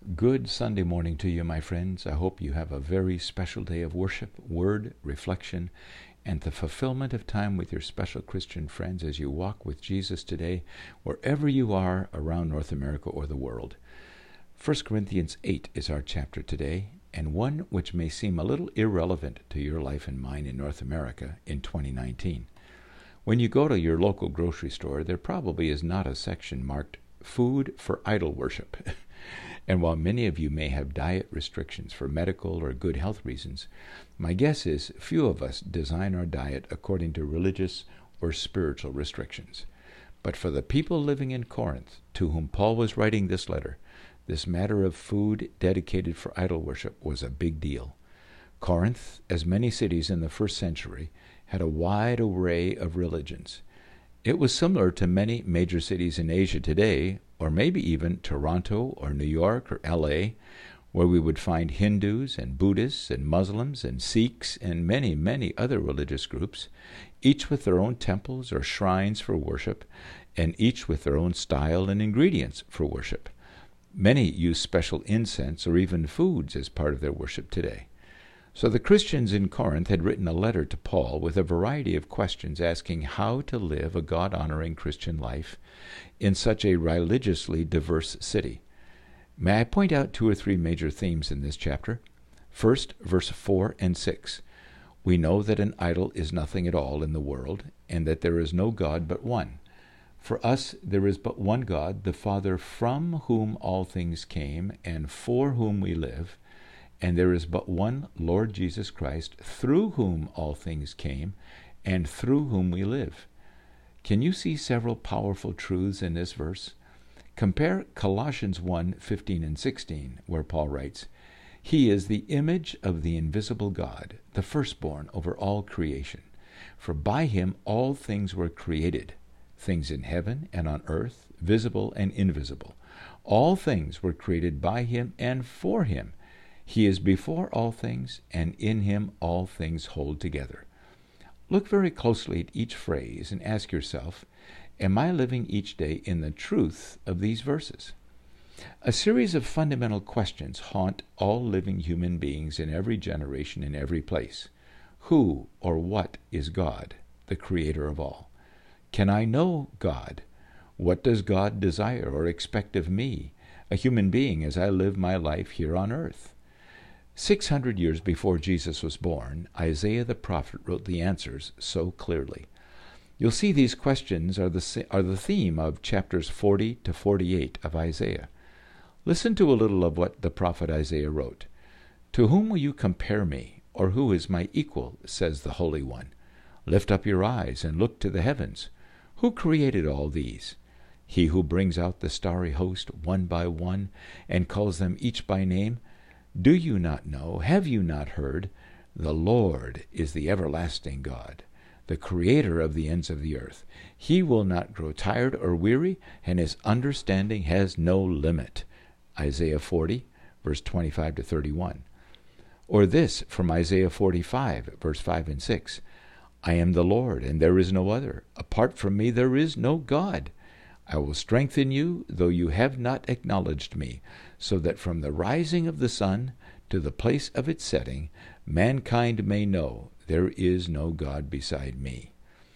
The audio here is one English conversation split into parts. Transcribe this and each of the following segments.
Good Sunday morning to you, my friends. I hope you have a very special day of worship, word, reflection, and the fulfillment of time with your special Christian friends as you walk with Jesus today, wherever you are around North America or the world. 1 Corinthians 8 is our chapter today, and one which may seem a little irrelevant to your life and mine in North America in 2019. When you go to your local grocery store, there probably is not a section marked Food for Idol Worship. And while many of you may have diet restrictions for medical or good health reasons, my guess is few of us design our diet according to religious or spiritual restrictions. But for the people living in Corinth, to whom Paul was writing this letter, this matter of food dedicated for idol worship was a big deal. Corinth, as many cities in the first century, had a wide array of religions. It was similar to many major cities in Asia today, or maybe even Toronto or New York or LA, where we would find Hindus and Buddhists and Muslims and Sikhs and many, many other religious groups, each with their own temples or shrines for worship, and each with their own style and ingredients for worship. Many use special incense or even foods as part of their worship today. So the Christians in Corinth had written a letter to Paul with a variety of questions asking how to live a God-honoring Christian life in such a religiously diverse city. May I point out two or three major themes in this chapter? First, verse 4 and 6. We know that an idol is nothing at all in the world, and that there is no God but one. For us there is but one God, the Father, from whom all things came, and for whom we live. And there is but one Lord Jesus Christ, through whom all things came, and through whom we live. Can you see several powerful truths in this verse? Compare Colossians 1:15 and 16, where Paul writes, He is the image of the invisible God, the firstborn over all creation. For by him all things were created, things in heaven and on earth, visible and invisible. All things were created by him and for him. He is before all things, and in him all things hold together. Look very closely at each phrase and ask yourself, am I living each day in the truth of these verses? A series of fundamental questions haunt all living human beings in every generation and every place. Who or what is God, the creator of all? Can I know God? What does God desire or expect of me, a human being, as I live my life here on earth? 600 years before Jesus was born, Isaiah the prophet wrote the answers so clearly. You'll see these questions are the theme of chapters 40 to 48 of Isaiah. Listen to a little of what the prophet Isaiah wrote. To whom will you compare me, or who is my equal, says the Holy One? Lift up your eyes and look to the heavens. Who created all these? He who brings out the starry host one by one and calls them each by name. Do you not know, have you not heard? The Lord is the everlasting God, the creator of the ends of the earth. He will not grow tired or weary, and his understanding has no limit. Isaiah 40, verse 25 to 31. Or this from Isaiah 45, verse 5 and 6. I am the Lord, and there is no other. Apart from me there is no God. I will strengthen you, though you have not acknowledged me, so that from the rising of the sun to the place of its setting, mankind may know there is no God beside me.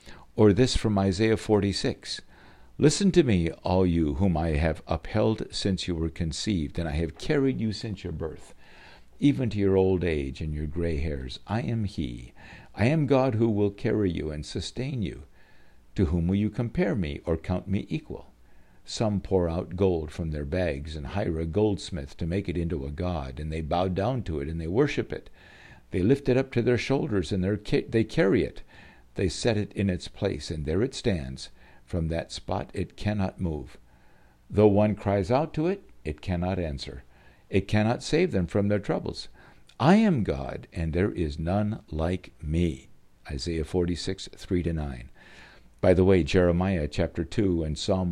Or this from Isaiah 46. Listen to me, all you whom I have upheld since you were conceived, and I have carried you since your birth, even to your old age and your gray hairs. I am he. I am God who will carry you and sustain you. To whom will you compare me or count me equal? Some pour out gold from their bags and hire a goldsmith to make it into a god, and they bow down to it and they worship it. They lift it up to their shoulders and they carry it. They set it in its place, and there it stands. From that spot it cannot move. Though one cries out to it, it cannot answer. It cannot save them from their troubles. I am God, and there is none like me. Isaiah 46, 3-9. By the way, Jeremiah chapter 2 and Psalm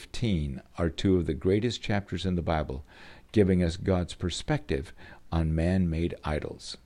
115 are two of the greatest chapters in the Bible, giving us God's perspective on man-made idols.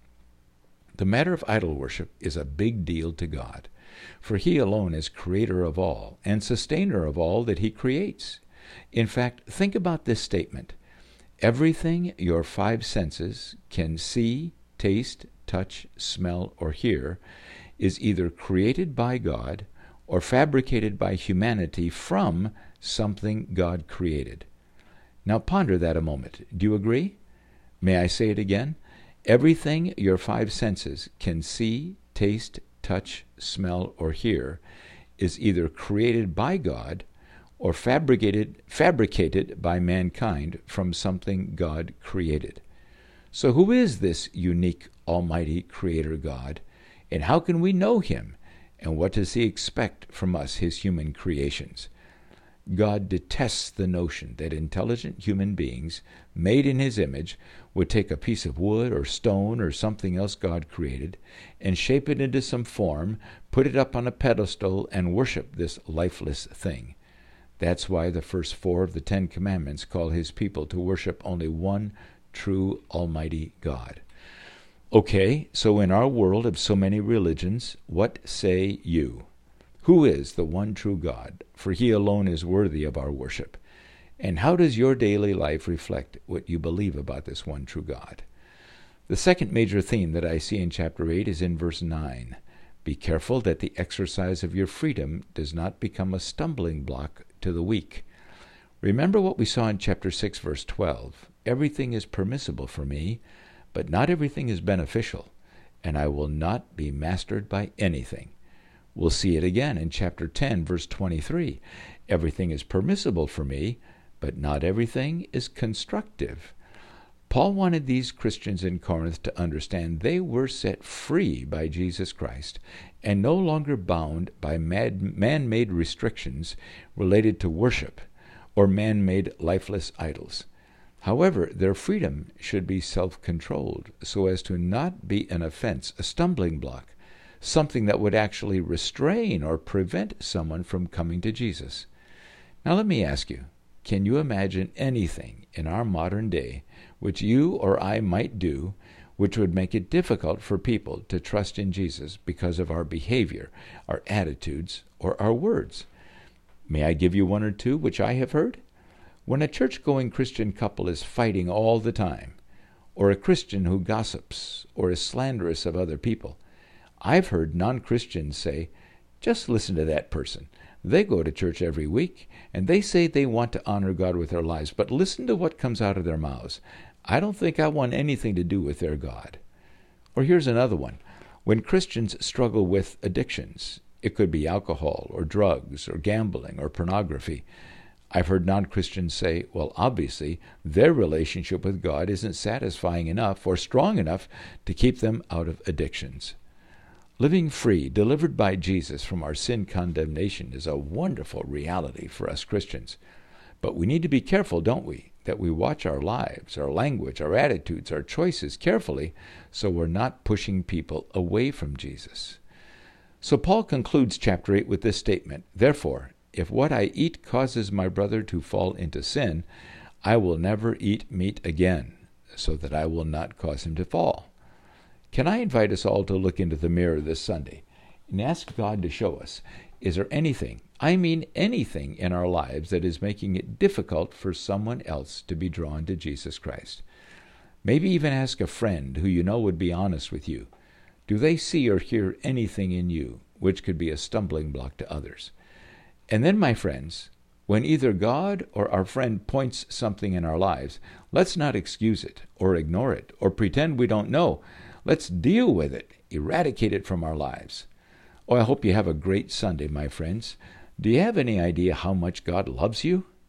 The matter of idol worship is a big deal to God, for he alone is creator of all and sustainer of all that he creates. In fact, think about this statement. Everything your five senses can see, taste, touch, smell, or hear is either created by God or fabricated by humanity from something God created. Now ponder that a moment. Do you agree? May I say it again? Everything your five senses can see, taste, touch, smell, or hear is either created by God or fabricated by mankind from something God created. So who is this unique, almighty Creator God, and how can we know Him, and what does He expect from us, His human creations? God detests the notion that intelligent human beings, made in His image, would take a piece of wood or stone or something else God created and shape it into some form, put it up on a pedestal, and worship this lifeless thing. That's why the first 4 of the 10 Commandments call His people to worship only one true almighty God. Okay, so in our world of so many religions, what say you? Who is the one true God? For He alone is worthy of our worship. And how does your daily life reflect what you believe about this one true God? The second major theme that I see in chapter 8 is in verse 9. Be careful that the exercise of your freedom does not become a stumbling block to the weak. Remember what we saw in chapter 6, verse 12. Everything is permissible for me, but not everything is beneficial, and I will not be mastered by anything. We'll see it again in chapter 10, verse 23. Everything is permissible for me, but not everything is constructive. Paul wanted these Christians in Corinth to understand they were set free by Jesus Christ and no longer bound by man-made restrictions related to worship or man-made lifeless idols. However, their freedom should be self-controlled so as to not be an offense, a stumbling block, something that would actually restrain or prevent someone from coming to Jesus. Now let me ask you, can you imagine anything in our modern day which you or I might do which would make it difficult for people to trust in Jesus because of our behavior, our attitudes, or our words? May I give you one or two which I have heard? When a church-going Christian couple is fighting all the time, or a Christian who gossips or is slanderous of other people, I've heard non-Christians say, just listen to that person. They go to church every week, and they say they want to honor God with their lives, but listen to what comes out of their mouths. I don't think I want anything to do with their God. Or here's another one. When Christians struggle with addictions, it could be alcohol or drugs or gambling or pornography, I've heard non-Christians say, well, obviously, their relationship with God isn't satisfying enough or strong enough to keep them out of addictions. Living free, delivered by Jesus from our sin condemnation, is a wonderful reality for us Christians. But we need to be careful, don't we, that we watch our lives, our language, our attitudes, our choices carefully so we're not pushing people away from Jesus. So Paul concludes chapter 8 with this statement, therefore, if what I eat causes my brother to fall into sin, I will never eat meat again, so that I will not cause him to fall. Can I invite us all to look into the mirror this Sunday and ask God to show us, is there anything, I mean anything in our lives that is making it difficult for someone else to be drawn to Jesus Christ? Maybe even ask a friend who you know would be honest with you. Do they see or hear anything in you which could be a stumbling block to others? And then, my friends, when either God or our friend points something in our lives, let's not excuse it or ignore it or pretend we don't know. Let's deal with it, eradicate it from our lives. Oh, I hope you have a great Sunday, my friends. Do you have any idea how much God loves you?